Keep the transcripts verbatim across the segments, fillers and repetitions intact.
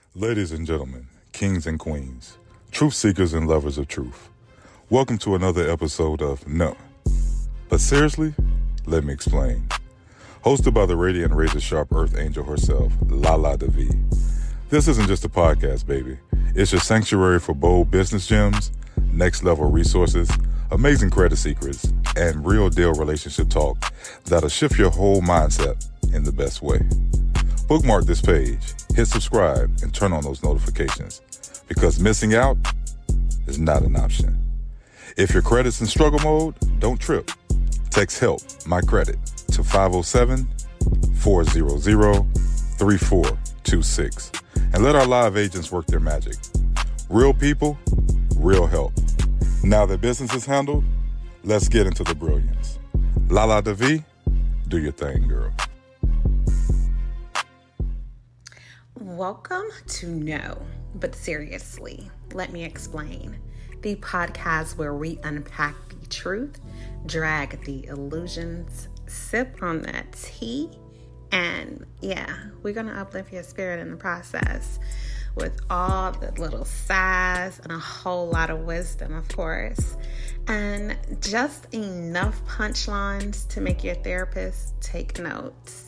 Ladies and gentlemen, kings and queens, truth seekers and lovers of truth, welcome to another episode of No. But seriously, let me explain. Hosted by the radiant razor sharp earth angel herself, Lala Devi. This isn't just a podcast, baby. It's your sanctuary for bold business gems, next level resources, amazing credit secrets, and real deal relationship talk that'll shift your whole mindset in the best way. Bookmark this page, hit subscribe, and turn on those notifications because missing out is not an option. If your credit's in struggle mode, don't trip. Text HELP, my credit, to five oh seven, four hundred, three four two six and let our live agents work their magic. Real people, real help. Now that business is handled, let's get into the brilliance. Lala Devi, do your thing, girl. Welcome to No, But Seriously, Let Me Explain, the podcast where we unpack the truth, drag the illusions, sip on that tea, and yeah, we're going to uplift your spirit in the process with all the little sighs and a whole lot of wisdom, of course, and just enough punchlines to make your therapist take notes.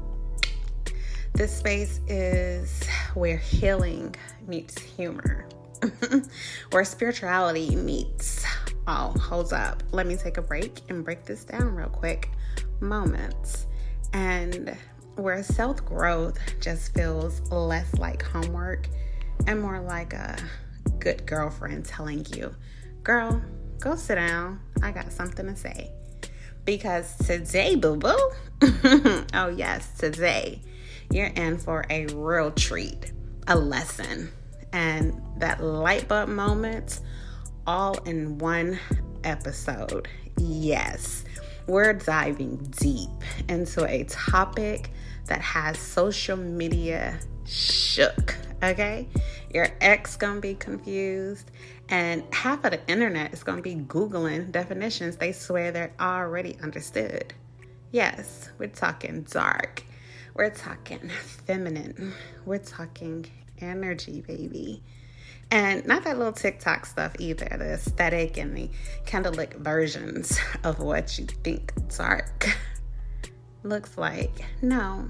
This space is where healing meets humor, where spirituality meets, oh, hold up, let me take a break and break this down real quick, moments, and where self-growth just feels less like homework and more like a good girlfriend telling you, girl, go sit down, I got something to say. Because today, boo-boo, oh yes, today, you're in for a real treat, a lesson, and that light bulb moment all in one episode. Yes, we're diving deep into a topic that has social media shook, okay? Your ex gonna be confused, and half of the internet is gonna be Googling definitions they swear they're already understood. Yes, we're talking dark. We're talking feminine. We're talking energy, baby. And not that little TikTok stuff either, the aesthetic and the candlelit versions of what you think dark looks like. No,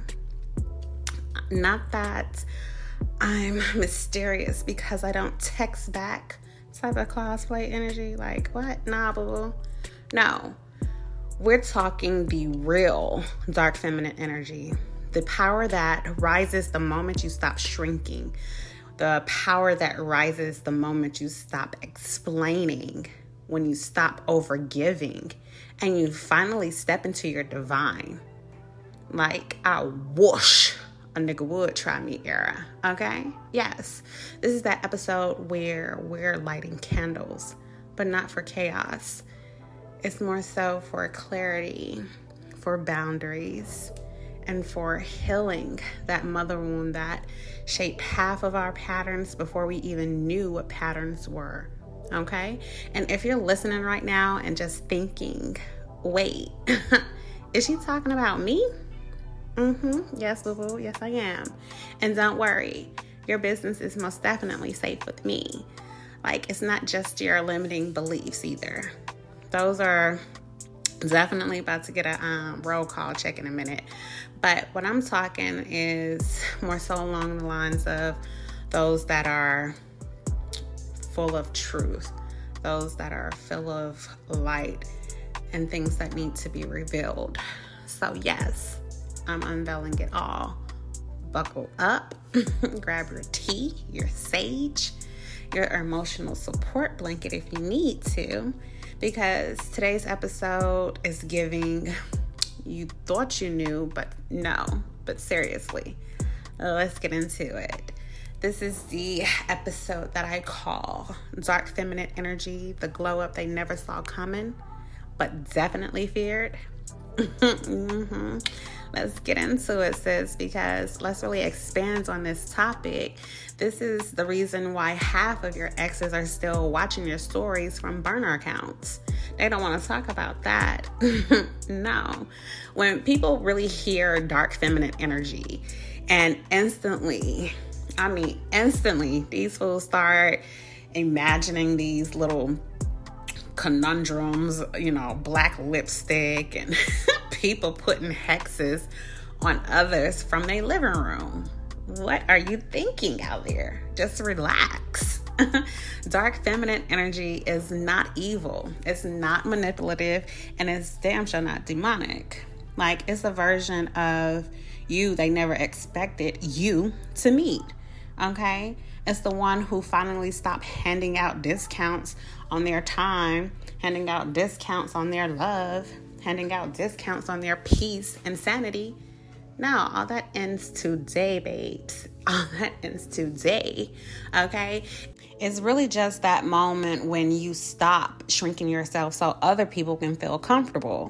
not that I'm mysterious because I don't text back type of cosplay energy. Like, what? Nah, boo. No, we're talking the real dark feminine energy. The power that rises the moment you stop shrinking. The power that rises the moment you stop explaining, when you stop overgiving, and you finally step into your divine. Like I whoosh, a nigga would try me era, okay? Yes, this is that episode where we're lighting candles, but not for chaos. It's more so for clarity, for boundaries, and for healing that mother wound that shaped half of our patterns before we even knew what patterns were, okay? And if you're listening right now and just thinking, wait, is she talking about me? Mm-hmm, yes, boo-boo, yes I am. And don't worry, your business is most definitely safe with me. Like, it's not just your limiting beliefs either. Those are definitely about to get a um, roll call check in a minute. But what I'm talking is more so along the lines of those that are full of truth, those that are full of light and things that need to be revealed. So yes, I'm unveiling it all. Buckle up, grab your tea, your sage, your emotional support blanket if you need to, because today's episode is giving, you thought you knew, but no, but seriously, let's get into it. This is the episode that I call Dark Feminine Energy, the glow up they never saw coming, but definitely feared. mm-hmm. Let's get into it, sis, because let's really expand on this topic. This is the reason why half of your exes are still watching your stories from burner accounts. They don't want to talk about that. No. When people really hear dark feminine energy and instantly I mean, instantly, these fools start imagining these little conundrums, you know, black lipstick and people putting hexes on others from their living room. What are you thinking out there? Just relax. Dark feminine energy is not evil. It's not manipulative, and it's damn sure not demonic. Like, it's a version of you they never expected you to meet. Okay? It's the one who finally stopped handing out discounts on their time, handing out discounts on their love, handing out discounts on their peace and sanity. No, all that ends today, babes. All that ends today. Okay? It's really just that moment when you stop shrinking yourself so other people can feel comfortable.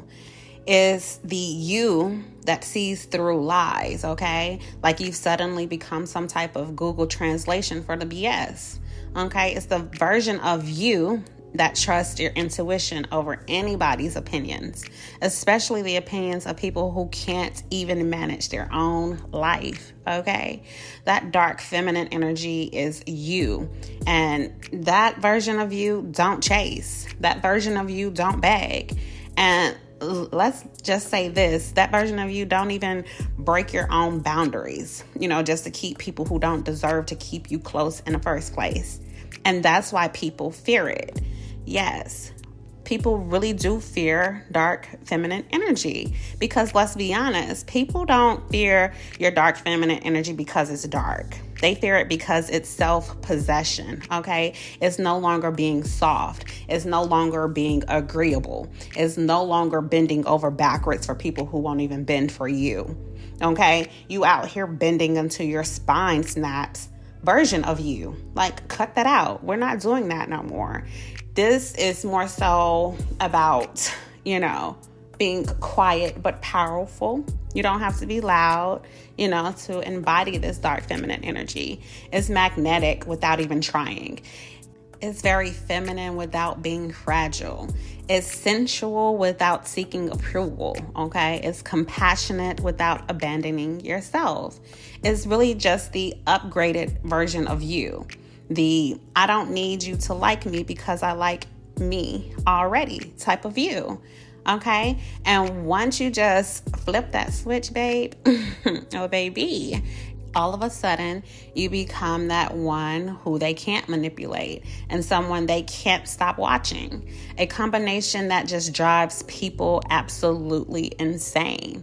Is the you that sees through lies, okay? Like you've suddenly become some type of Google translation for the B S, okay? It's the version of you that trusts your intuition over anybody's opinions, especially the opinions of people who can't even manage their own life, okay? That dark feminine energy is you, and that version of you don't chase. That version of you don't beg. And let's just say this, that version of you don't even break your own boundaries, you know, just to keep people who don't deserve to keep you close in the first place. And that's why people fear it. Yes, people really do fear dark feminine energy because, let's be honest, people don't fear your dark feminine energy because it's dark. They fear it because it's self-possession, okay? It's no longer being soft. It's no longer being agreeable. It's no longer bending over backwards for people who won't even bend for you, okay? You out here bending until your spine snaps version of you. Like, cut that out. We're not doing that no more. This is more so about, you know, being quiet but powerful. You don't have to be loud, you know, to embody this dark feminine energy. It's magnetic without even trying. It's very feminine without being fragile. It's sensual without seeking approval, okay? It's compassionate without abandoning yourself. It's really just the upgraded version of you. The I don't need you to like me because I like me already type of you. Okay. And once you just flip that switch, babe, oh, baby, all of a sudden you become that one who they can't manipulate and someone they can't stop watching. A combination that just drives people absolutely insane.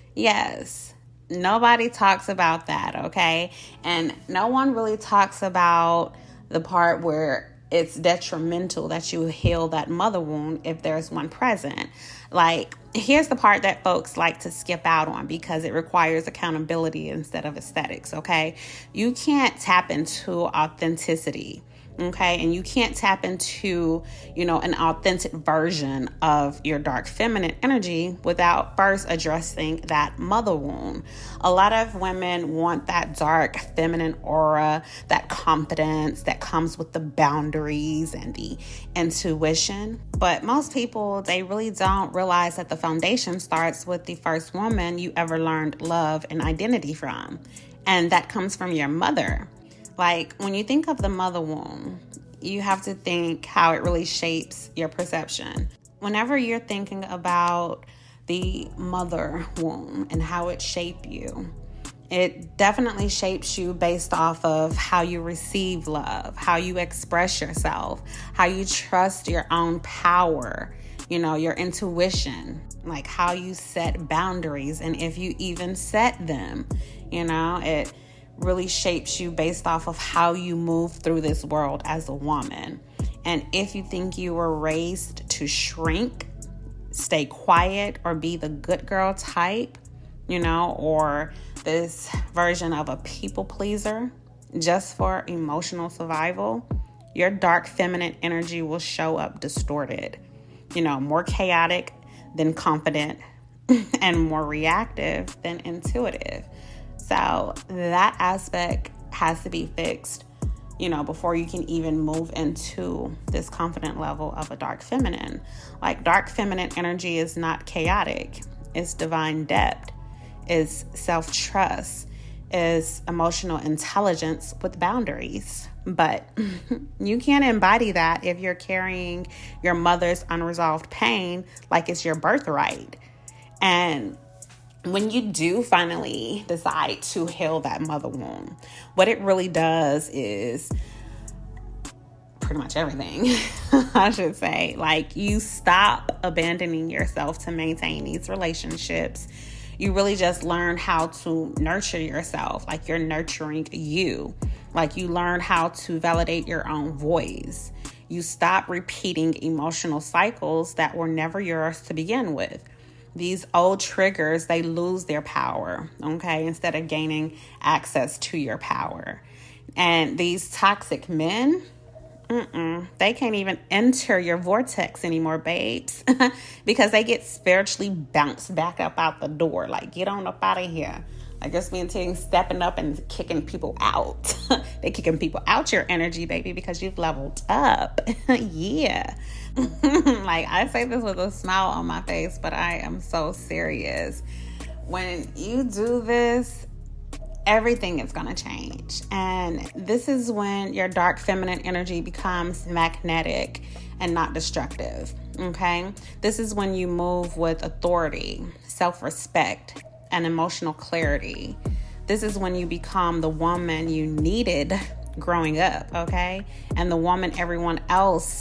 Yes. Nobody talks about that, okay? And no one really talks about the part where it's detrimental that you heal that mother wound if there's one present. Like, here's the part that folks like to skip out on because it requires accountability instead of aesthetics, okay? You can't tap into authenticity. Okay. And you can't tap into, you know, an authentic version of your dark feminine energy without first addressing that mother wound. A lot of women want that dark feminine aura, that confidence that comes with the boundaries and the intuition. But most people, they really don't realize that the foundation starts with the first woman you ever learned love and identity from. And that comes from your mother. Like, when you think of the mother womb, you have to think how it really shapes your perception. Whenever you're thinking about the mother womb and how it shaped you, it definitely shapes you based off of how you receive love, how you express yourself, how you trust your own power, you know, your intuition, like how you set boundaries and if you even set them, you know, it really shapes you based off of how you move through this world as a woman. And if you think you were raised to shrink, stay quiet, or be the good girl type, you know, or this version of a people pleaser just for emotional survival, your dark feminine energy will show up distorted, you know, more chaotic than confident and more reactive than intuitive. So that aspect has to be fixed, you know, before you can even move into this confident level of a dark feminine. Like, dark feminine energy is not chaotic. It's divine depth. It's self-trust. is emotional intelligence with boundaries. But you can't embody that if you're carrying your mother's unresolved pain like it's your birthright. And when you do finally decide to heal that mother wound, what it really does is pretty much everything, I should say. Like, you stop abandoning yourself to maintain these relationships. You really just learn how to nurture yourself, like you're nurturing you. Like, you learn how to validate your own voice. You stop repeating emotional cycles that were never yours to begin with. These old triggers, they lose their power, okay, instead of gaining access to your power. And these toxic men, Mm-mm. they can't even enter your vortex anymore, babes, because they get spiritually bounced back up out the door. Like, get on up out of here. Like, just being taking, stepping up and kicking people out. They kicking people out your energy, baby, because you've leveled up. Yeah. Like, I say this with a smile on my face, but I am so serious. When you do this, everything is going to change. And this is when your dark feminine energy becomes magnetic and not destructive. Okay? This is when you move with authority, self-respect, and emotional clarity. This is when you become the woman you needed growing up. Okay? And the woman everyone else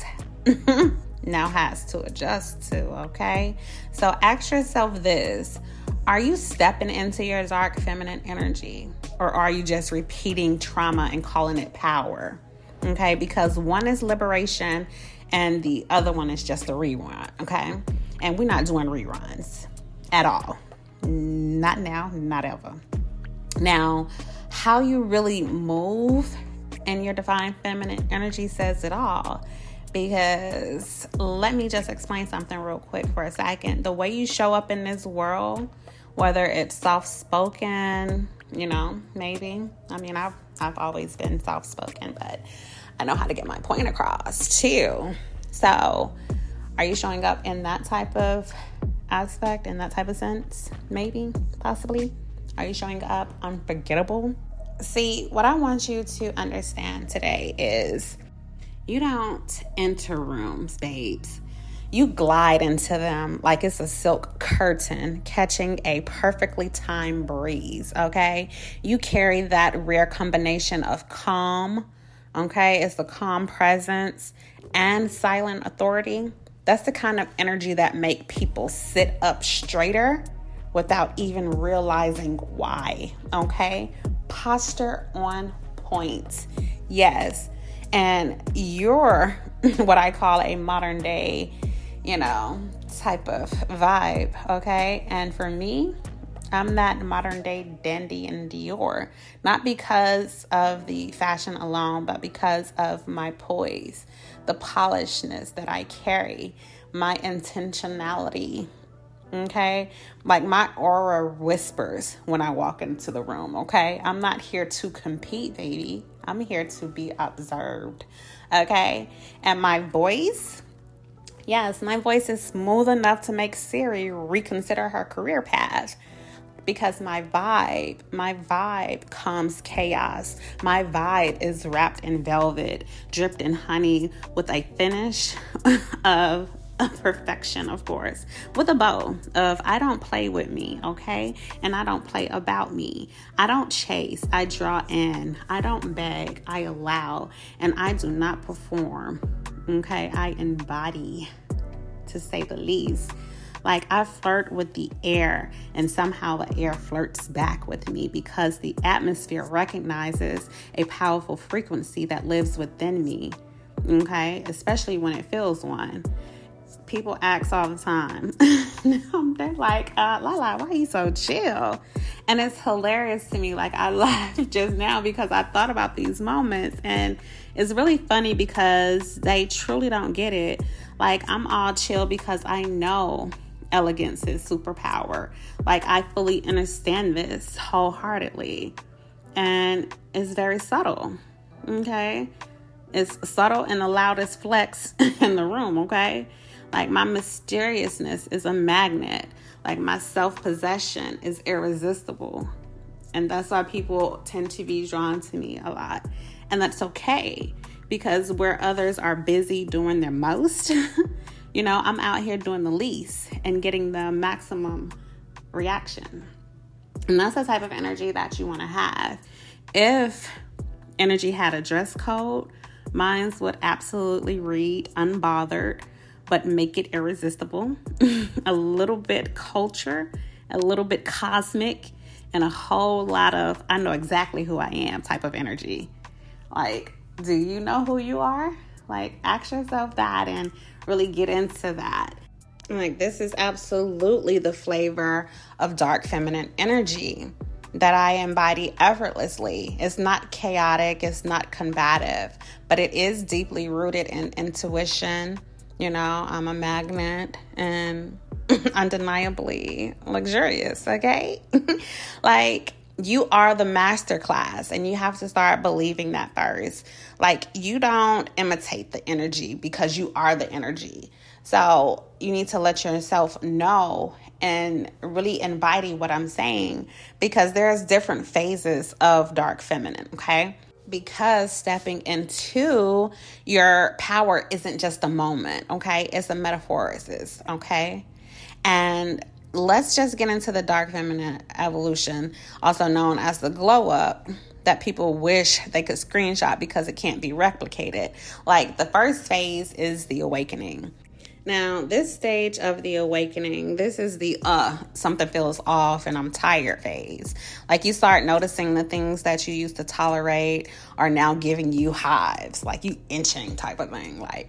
now has to adjust to. Okay? So ask yourself this. Are you stepping into your dark feminine energy, or are you just repeating trauma and calling it power? Okay, because one is liberation and the other one is just a rerun. Okay, and we're not doing reruns at all. Not now, not ever. Now, how you really move in your divine feminine energy says it all. Because let me just explain something real quick for a second. The way you show up in this world, whether it's soft-spoken, you know, maybe. I mean, I've, I've always been soft-spoken, but I know how to get my point across, too. So, are you showing up in that type of aspect, in that type of sense? Maybe, possibly. Are you showing up unforgettable? See, what I want you to understand today is you don't enter rooms, babes. You glide into them like it's a silk curtain catching a perfectly timed breeze, okay? You carry that rare combination of calm, okay? It's the calm presence and silent authority. That's the kind of energy that make people sit up straighter without even realizing why, okay? Posture on point, yes. And you're what I call a modern day, you know, type of vibe, okay? And for me, I'm that modern day dandy and Dior. Not because of the fashion alone, but because of my poise, the polishedness that I carry, my intentionality, okay? Like, my aura whispers when I walk into the room, okay? I'm not here to compete, baby. I'm here to be observed, okay? And my voice, yes, my voice is smooth enough to make Siri reconsider her career path. Because my vibe, my vibe calms chaos. My vibe is wrapped in velvet, dripped in honey, with a finish of perfection, of course, with a bow of I don't play with me, okay? And I don't play about me. I don't chase, I draw in. I don't beg, I allow. And I do not perform, okay? I embody, to say the least. Like, I flirt with the air, and somehow the air flirts back with me because the atmosphere recognizes a powerful frequency that lives within me, okay? Especially when it feels one. People ask all the time. They're like, uh, Lala, why are you so chill? And it's hilarious to me. Like, I laughed just now because I thought about these moments, and it's really funny because they truly don't get it. Like, I'm all chill because I know elegance is superpower. Like, I fully understand this wholeheartedly. And it's very subtle, okay? It's subtle and the loudest flex in the room, okay? Like, my mysteriousness is a magnet. Like, my self-possession is irresistible. And that's why people tend to be drawn to me a lot. And that's okay, because where others are busy doing their most, you know, I'm out here doing the least and getting the maximum reaction. And that's the type of energy that you want to have. If energy had a dress code, mine would absolutely read unbothered, but make it irresistible. A little bit culture, a little bit cosmic, and a whole lot of I know exactly who I am type of energy. Like, do you know who you are? Like, ask yourself that and really get into that. Like, this is absolutely the flavor of dark feminine energy that I embody effortlessly. It's not chaotic, it's not combative, but it is deeply rooted in intuition. You know, I'm a magnet and undeniably luxurious, okay? Like, you are the masterclass, and you have to start believing that first. Like, you don't imitate the energy because you are the energy. So you need to let yourself know and really embody what I'm saying, because there's different phases of dark feminine, okay? Because stepping into your power isn't just a moment, okay? It's a metaphosis, okay? And let's just get into the dark feminine evolution, also known as the glow up, that people wish they could screenshot because it can't be replicated. Like, the first phase is the awakening. Now, this stage of the awakening, this is the uh, something feels off and I'm tired phase. Like, you start noticing the things that you used to tolerate are now giving you hives, like you inching type of thing. Like,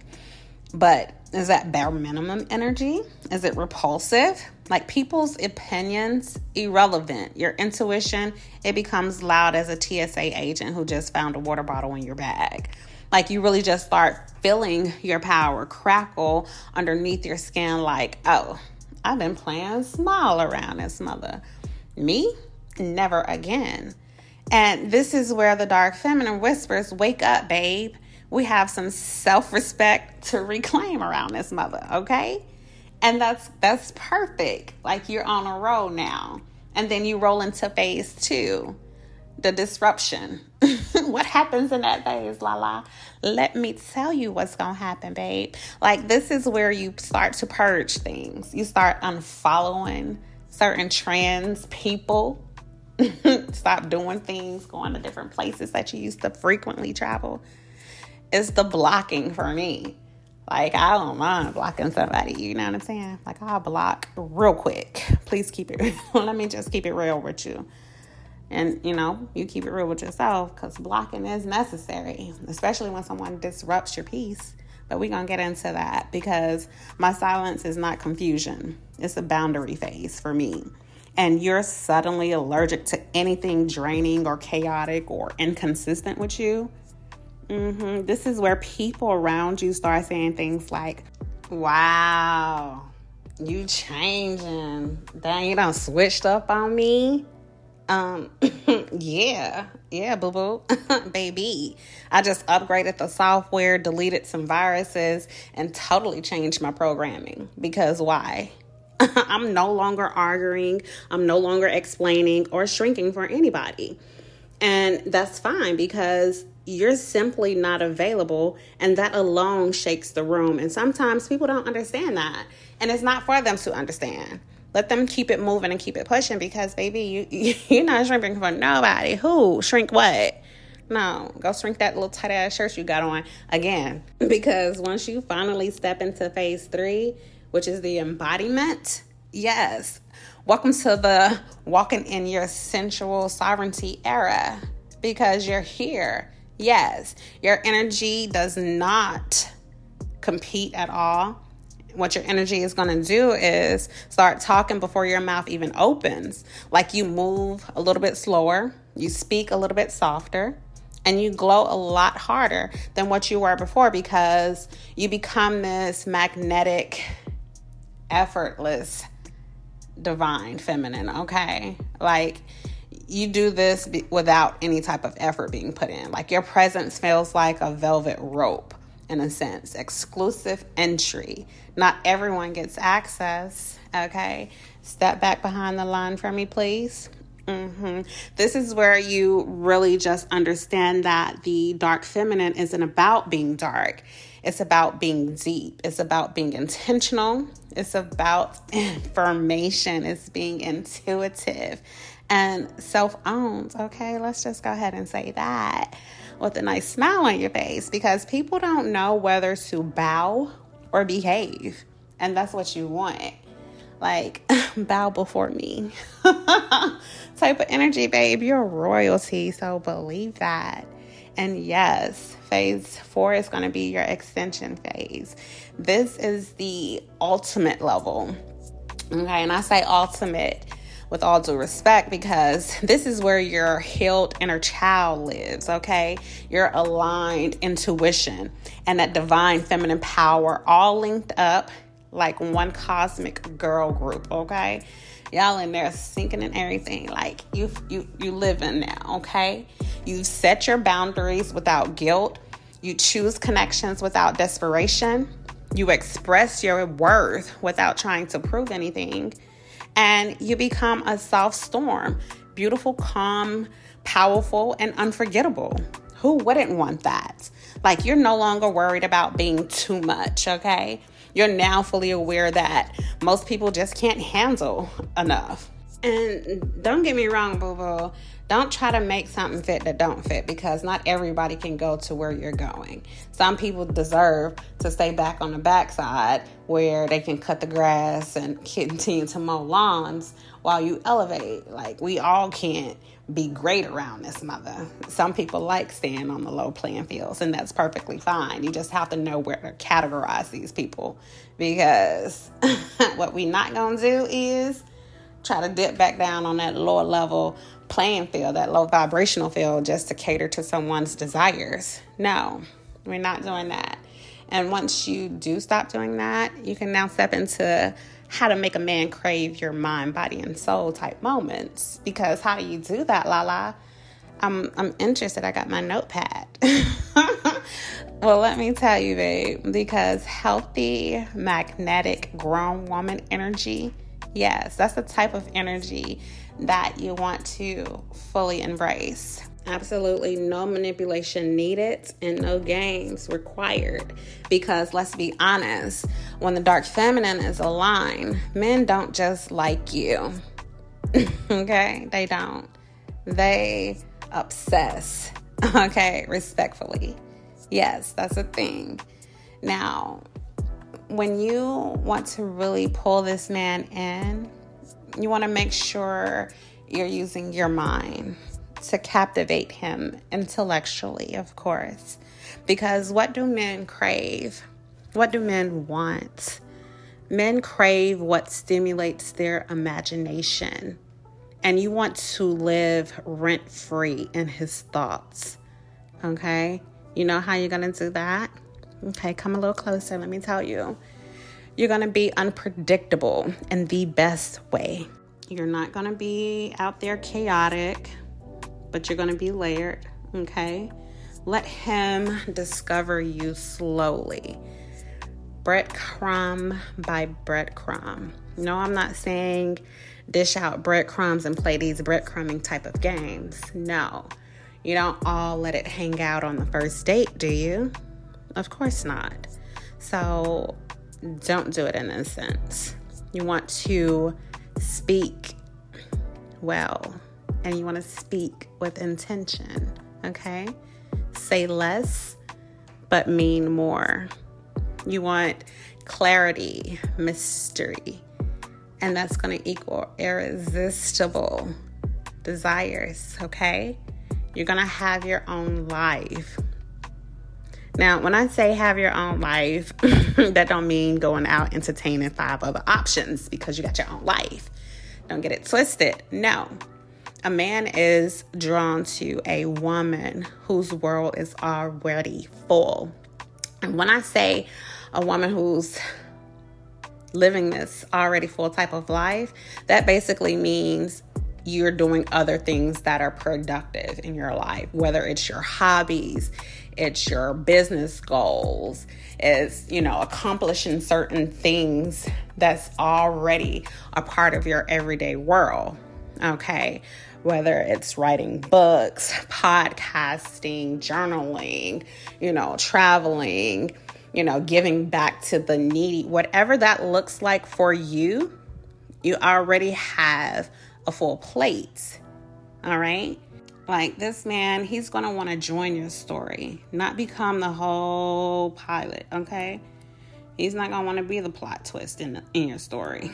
but is that bare minimum energy? Is it repulsive? Like, people's opinions, irrelevant. Your intuition, it becomes loud as a T S A agent who just found a water bottle in your bag. Like, you really just start feeling your power crackle underneath your skin like, oh, I've been playing small around this mother. Me? Never again. And this is where the dark feminine whispers, wake up, babe. We have some self-respect to reclaim around this mother, okay? And that's that's perfect. Like, you're on a roll now. And then you roll into phase two, the disruption. What happens in that phase, Lala? Let me tell you what's going to happen, babe. Like, this is where you start to purge things. You start unfollowing certain trends, people. Stop doing things, going to different places that you used to frequently travel. It's the blocking for me. Like, I don't mind blocking somebody, you know what I'm saying? Like, I'll block real quick. Please keep it, let me just keep it real with you. And, you know, you keep it real with yourself, because blocking is necessary, especially when someone disrupts your peace. But we're going to get into that, because my silence is not confusion. It's a boundary phase for me. And you're suddenly allergic to anything draining or chaotic or inconsistent with you. Mm-hmm. This is where people around you start saying things like, wow, you changing. Dang, you done switched up on me. Um, yeah, yeah, boo-boo, baby. I just upgraded the software, deleted some viruses, and totally changed my programming. Because why? I'm no longer arguing. I'm no longer explaining or shrinking for anybody. And that's fine, because you're simply not available, and that alone shakes the room. And sometimes people don't understand that, and it's not for them to understand. Let them keep it moving and keep it pushing, because, baby, you, you're not shrinking for nobody. Who? Shrink what? No, go shrink that little tight-ass shirt you got on again. Because once you finally step into phase three, which is the embodiment, yes, welcome to the walking in your sensual sovereignty era, because you're here. Yes, your energy does not compete at all. What your energy is going to do is start talking before your mouth even opens. Like, you move a little bit slower, you speak a little bit softer, and you glow a lot harder than what you were before, because you become this magnetic, effortless, divine feminine, okay? Like, you do this be- without any type of effort being put in. Like, your presence feels like a velvet rope, in a sense. Exclusive entry. Not everyone gets access, okay? Step back behind the line for me, please. Mm-hmm. This is where you really just understand that the dark feminine isn't about being dark. It's about being deep. It's about being intentional. It's about information. It's being intuitive and self-owned. Okay, let's just go ahead and say that with a nice smile on your face, because people don't know whether to bow or behave. And that's what you want. Like, bow before me type of energy, babe. You're royalty, so believe that. And yes, phase four is going to be your extension phase. This is the ultimate level. Okay, and I say ultimate with all due respect, because this is where your healed inner child lives, okay? Your aligned intuition and that divine feminine power all linked up like one cosmic girl group, okay? Y'all in there sinking in everything. Like, you you you living now, okay? You set your boundaries without guilt. You choose connections without desperation. You express your worth without trying to prove anything. And you become a soft storm. Beautiful, calm, powerful, and unforgettable. Who wouldn't want that? Like, you're no longer worried about being too much, okay? You're now fully aware that most people just can't handle enough. And don't get me wrong, boo-boo. Don't try to make something fit that don't fit, because not everybody can go to where you're going. Some people deserve to stay back on the backside where they can cut the grass and continue to mow lawns while you elevate. Like, we all can't be great around this mother. Some people like staying on the low playing fields, and that's perfectly fine. You just have to know where to categorize these people, because what we not gonna do is try to dip back down on that lower level playing field, that low vibrational field, just to cater to someone's desires. No, we're not doing that. And once you do stop doing that, you can now step into how to make a man crave your mind, body, and soul type moments. Because how do you do that, Lala? I'm I'm interested. I got my notepad. Well, let me tell you, babe, because healthy, magnetic, grown woman energy, yes, that's the type of energy that you want to fully embrace. Absolutely no manipulation needed and no games required. Because let's be honest, when the dark feminine is aligned, men don't just like you. Okay? They don't. They obsess. Okay? Respectfully. Yes, that's a thing. Now, when you want to really pull this man in, you want to make sure you're using your mind to captivate him intellectually, of course. Because what do men crave? What do men want? Men crave what stimulates their imagination. And you want to live rent-free in his thoughts. Okay? You know how you're going to do that? Okay, come a little closer. Let me tell you. You're going to be unpredictable in the best way. You're not going to be out there chaotic, but you're going to be layered, okay? Let him discover you slowly. Breadcrumb by breadcrumb. No, I'm not saying dish out breadcrumbs and play these breadcrumbing type of games. No. You don't all let it hang out on the first date, do you? Of course not. So don't do it in a sense. You want to speak well, and you want to speak with intention, okay? Say less, but mean more. You want clarity, mystery, and that's going to equal irresistible desires, okay? You're going to have your own life. Now, when I say have your own life, that don't mean going out entertaining five other options because you got your own life. Don't get it twisted. No. A man is drawn to a woman whose world is already full. And when I say a woman who's living this already full type of life, that basically means you're doing other things that are productive in your life, whether it's your hobbies, it's your business goals, it's, you know, accomplishing certain things that's already a part of your everyday world. Okay. whether it's writing books, podcasting, journaling, you know, traveling, you know, giving back to the needy, whatever that looks like for you, you already have a full plate. All right. Like this man, he's going to want to join your story, not become the whole pilot. Okay. He's not going to want to be the plot twist in, in your story.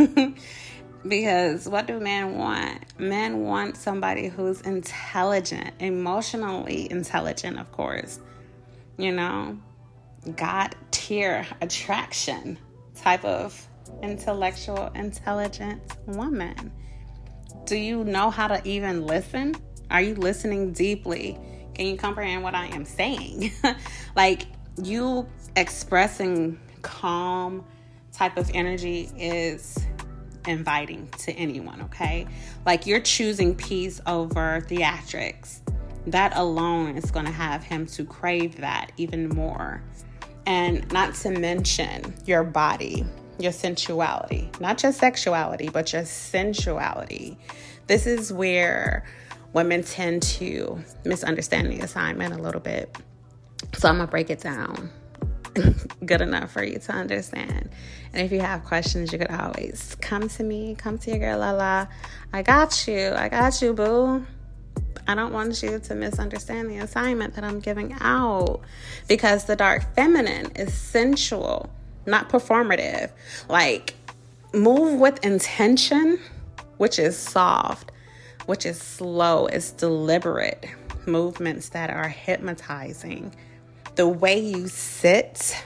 Because what do men want? Men want somebody who's intelligent, emotionally intelligent, of course. You know, God tier attraction type of intellectual, intelligent woman. Do you know how to even listen? Are you listening deeply? Can you comprehend what I am saying? Like, you expressing calm type of energy is inviting to anyone, okay? Like, you're choosing peace over theatrics. That alone is going to have him to crave that even more. And not to mention your body, your sensuality, not just sexuality, but your sensuality. This is where women tend to misunderstand the assignment a little bit. So I'm going to break it down good enough for you to understand. And if you have questions, you could always come to me, come to your girl Lala. I got you. I got you, boo. I don't want you to misunderstand the assignment that I'm giving out, because the dark feminine is sensual, not performative. Like, move with intention, which is soft, which is slow, it's deliberate movements that are hypnotizing. The way you sit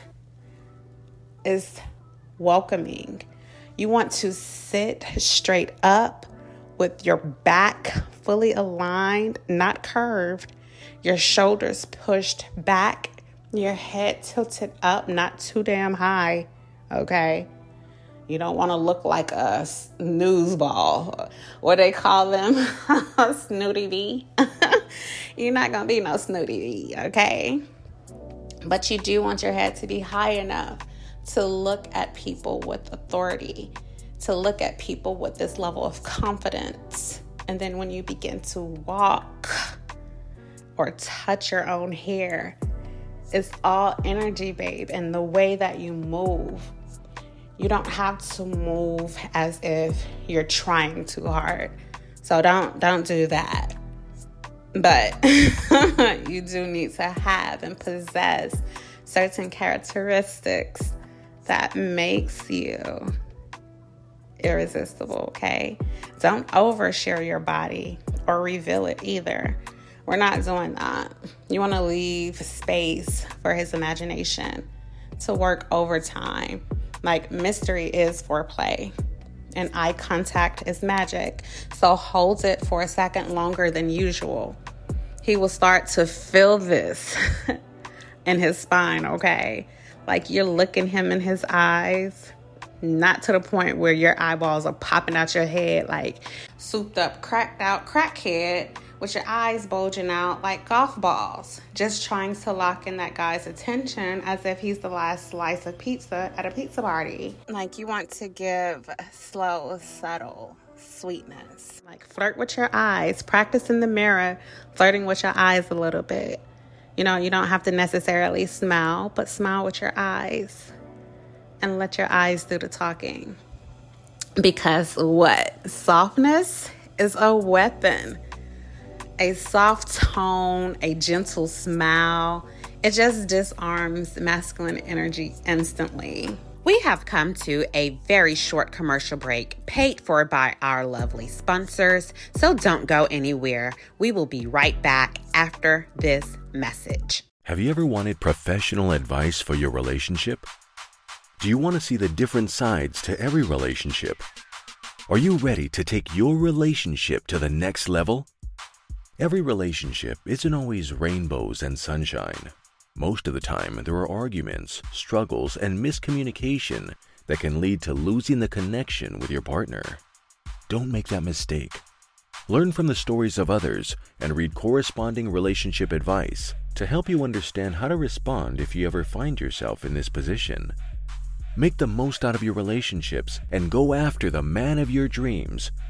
is welcoming. You want to sit straight up with your back fully aligned, not curved, your shoulders pushed back, your head tilted up, not too damn high, okay? You don't want to look like a snooze ball. What they call them? Snooty bee. You're not going to be no snooty bee, okay? But you do want your head to be high enough to look at people with authority, to look at people with this level of confidence. And then when you begin to walk or touch your own hair, it's all energy, babe. And the way that you move, you don't have to move as if you're trying too hard. So don't don't do that. But you do need to have and possess certain characteristics that makes you irresistible, okay? Don't overshare your body or reveal it either. We're not doing that. You want to leave space for his imagination to work overtime. Like, mystery is foreplay and eye contact is magic. So hold it for a second longer than usual. He will start to feel this in his spine, okay? Like, you're looking him in his eyes, not to the point where your eyeballs are popping out your head like souped up, cracked out crackhead with your eyes bulging out like golf balls, just trying to lock in that guy's attention as if he's the last slice of pizza at a pizza party. Like, you want to give slow, subtle sweetness. Like, flirt with your eyes, practice in the mirror, flirting with your eyes a little bit. You know, you don't have to necessarily smile, but smile with your eyes and let your eyes do the talking. Because what? Softness is a weapon. A soft tone, a gentle smile, it just disarms masculine energy instantly. We have come to a very short commercial break paid for by our lovely sponsors, so don't go anywhere. We will be right back after this message. Have you ever wanted professional advice for your relationship? Do you want to see the different sides to every relationship? Are you ready to take your relationship to the next level? Every relationship isn't always rainbows and sunshine. Most of the time, there are arguments, struggles, and miscommunication that can lead to losing the connection with your partner. Don't make that mistake. Learn from the stories of others and read corresponding relationship advice to help you understand how to respond if you ever find yourself in this position. Make the most out of your relationships and go after the man of your dreams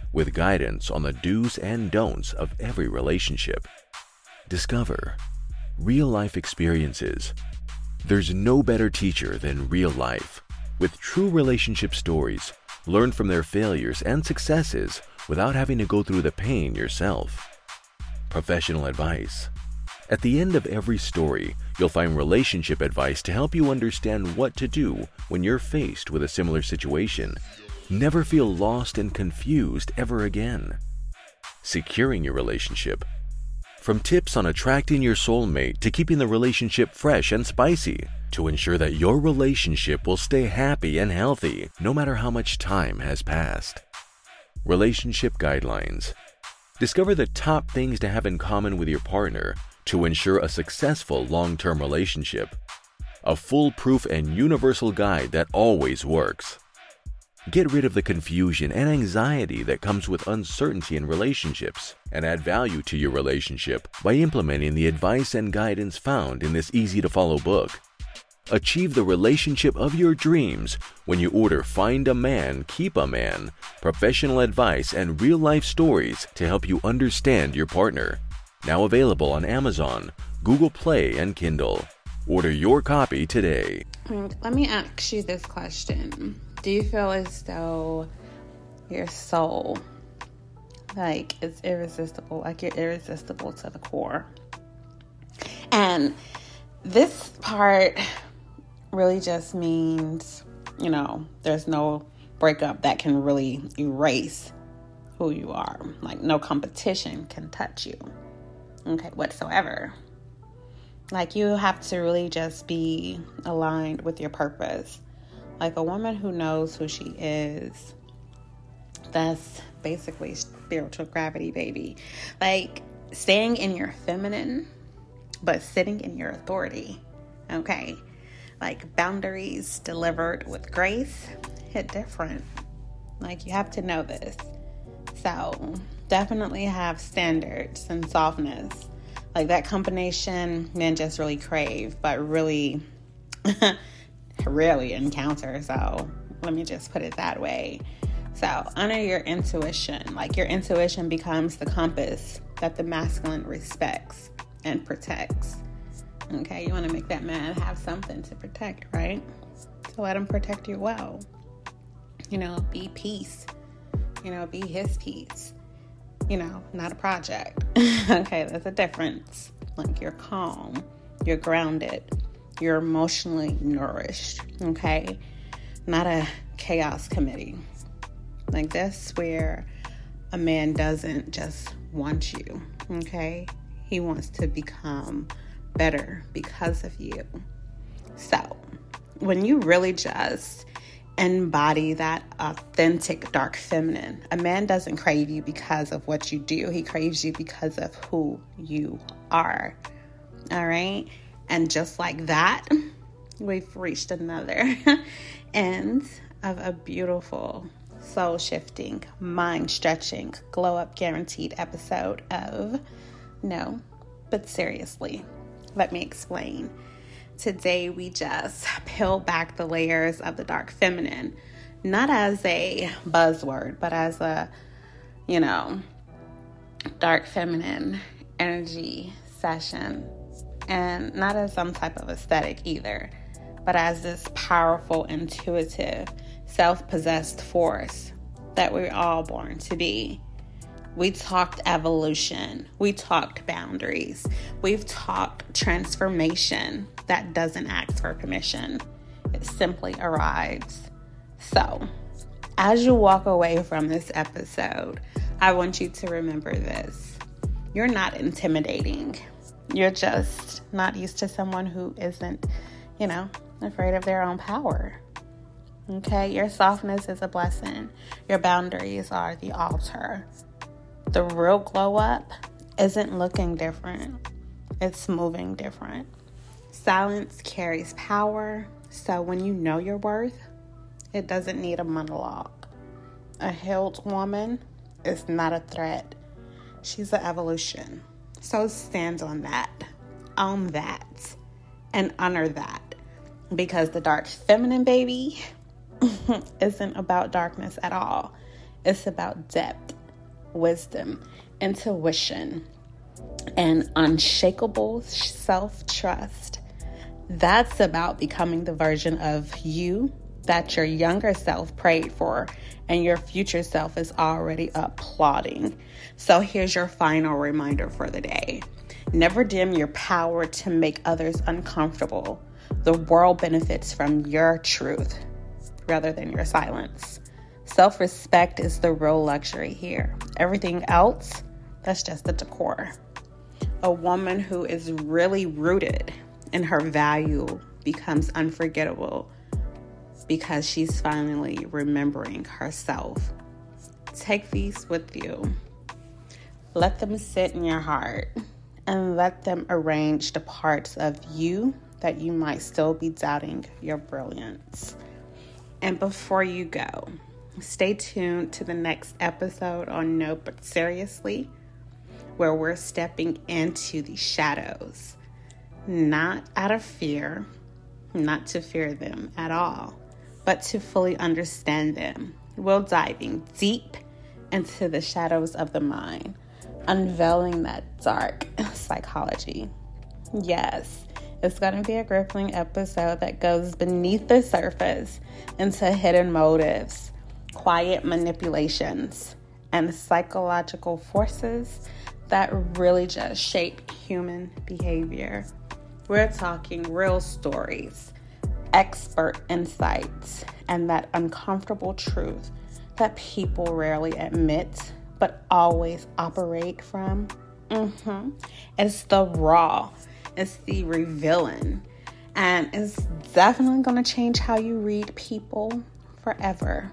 with guidance on the do's and don'ts of every relationship. Discover real-life experiences. There's no better teacher than real life. With true relationship stories, learn from their failures and successes without having to go through the pain yourself. Professional advice. At the end of every story, you'll find relationship advice to help you understand what to do when you're faced with a similar situation. Never feel lost and confused ever again. Securing your relationship. From tips on attracting your soulmate to keeping the relationship fresh and spicy, to ensure that your relationship will stay happy and healthy no matter how much time has passed. Relationship guidelines. Discover the top things to have in common with your partner to ensure a successful long-term relationship. A foolproof and universal guide that always works. Get rid of the confusion and anxiety that comes with uncertainty in relationships and add value to your relationship by implementing the advice and guidance found in this easy-to-follow book. Achieve the relationship of your dreams when you order Find a Man, Keep a Man, professional advice and real-life stories to help you understand your partner. Now available on Amazon, Google Play, and Kindle. Order your copy today. Let me ask you this question. Do you feel as though your soul, like, it's irresistible, like you're irresistible to the core? And this part really just means, you know, there's no breakup that can really erase who you are. Like, no competition can touch you, okay, whatsoever. Like, you have to really just be aligned with your purpose. Like, a woman who knows who she is, that's basically spiritual gravity, baby. Like, staying in your feminine, but sitting in your authority, okay? Like, boundaries delivered with grace hit different. Like, you have to know this. So, definitely have standards and softness. Like, that combination men just really crave, but really rarely encounter. So let me just put it that way. So honor your intuition. Like, your intuition becomes the compass that the masculine respects and protects. Okay, you want to make that man have something to protect, right? So let him protect you well. You know, be peace. You know, be his peace. You know, not a project. Okay, there's a difference. Like, you're calm, you're grounded, you're emotionally nourished, okay? Not a chaos committee. Like, that's where a man doesn't just want you, okay? He wants to become better because of you. So, when you really just embody that authentic dark feminine, a man doesn't crave you because of what you do. He craves you because of who you are. All right? And just like that, we've reached another end of a beautiful, soul-shifting, mind-stretching, glow-up guaranteed episode of No, But Seriously. Let me explain. Today, we just peel back the layers of the dark feminine, not as a buzzword, but as a, you know, dark feminine energy session. And not as some type of aesthetic either, but as this powerful, intuitive, self-possessed force that we're all born to be. We talked evolution. We talked boundaries. We've talked transformation that doesn't ask for permission. It simply arrives. So, as you walk away from this episode, I want you to remember this. You're not intimidating. You're just not used to someone who isn't, you know, afraid of their own power. Okay? Your softness is a blessing. Your boundaries are the altar. The real glow up isn't looking different. It's moving different. Silence carries power. So when you know your worth, it doesn't need a monologue. A healed woman is not a threat. She's an evolution. So stand on that, own that, and honor that. Because the dark feminine, baby, isn't about darkness at all. It's about depth wisdom, intuition, and unshakable self-trust. That's about becoming the version of you that your younger self prayed for and your future self is already applauding. So here's your final reminder for the day. Never dim your power to make others uncomfortable. The world benefits from your truth rather than your silence. Self-respect is the real luxury here. Everything else, that's just the decor. A woman who is really rooted in her value becomes unforgettable because she's finally remembering herself. Take these with you. Let them sit in your heart and let them arrange the parts of you that you might still be doubting your brilliance. And before you go, stay tuned to the next episode on No But Seriously, where we're stepping into the shadows, not out of fear, not to fear them at all, but to fully understand them. We're diving deep into the shadows of the mind, unveiling that dark psychology. Yes, it's going to be a gripping episode that goes beneath the surface into hidden motives, quiet manipulations, and psychological forces that really just shape human behavior. We're talking real stories, expert insights, and that uncomfortable truth that people rarely admit but always operate from. Mm-hmm. It's the raw, it's the revealing, and it's definitely going to change how you read people forever.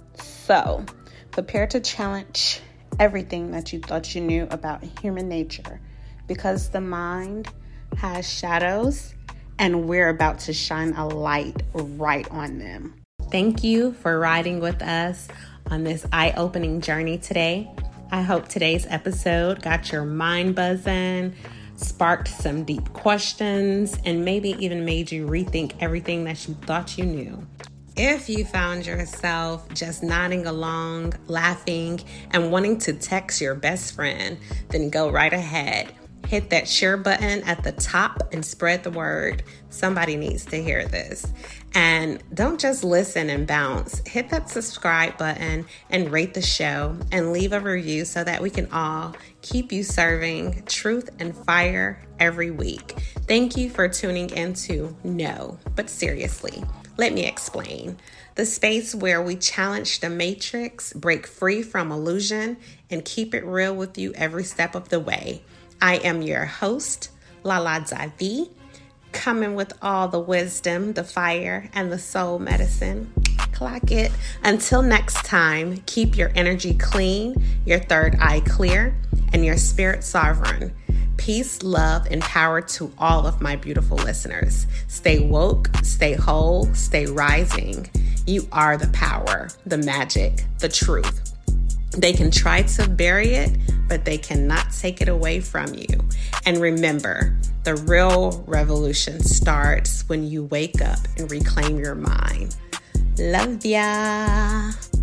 So, prepare to challenge everything that you thought you knew about human nature, because the mind has shadows and we're about to shine a light right on them. Thank you for riding with us on this eye-opening journey today. I hope today's episode got your mind buzzing, sparked some deep questions, and maybe even made you rethink everything that you thought you knew. If you found yourself just nodding along, laughing, and wanting to text your best friend, then go right ahead. Hit that share button at the top and spread the word. Somebody needs to hear this. And don't just listen and bounce. Hit that subscribe button and rate the show and leave a review so that we can all keep you serving truth and fire every week. Thank you for tuning into No But Seriously. Let me explain. The space where we challenge the matrix, break free from illusion, and keep it real with you every step of the way. I am your host, Lala Davi, coming with all the wisdom, the fire, and the soul medicine. Clock it. Until next time, keep your energy clean, your third eye clear, and your spirit sovereign. Peace, love, and power to all of my beautiful listeners. Stay woke, stay whole, stay rising. You are the power, the magic, the truth. They can try to bury it, but they cannot take it away from you. And remember, the real revolution starts when you wake up and reclaim your mind. Love ya.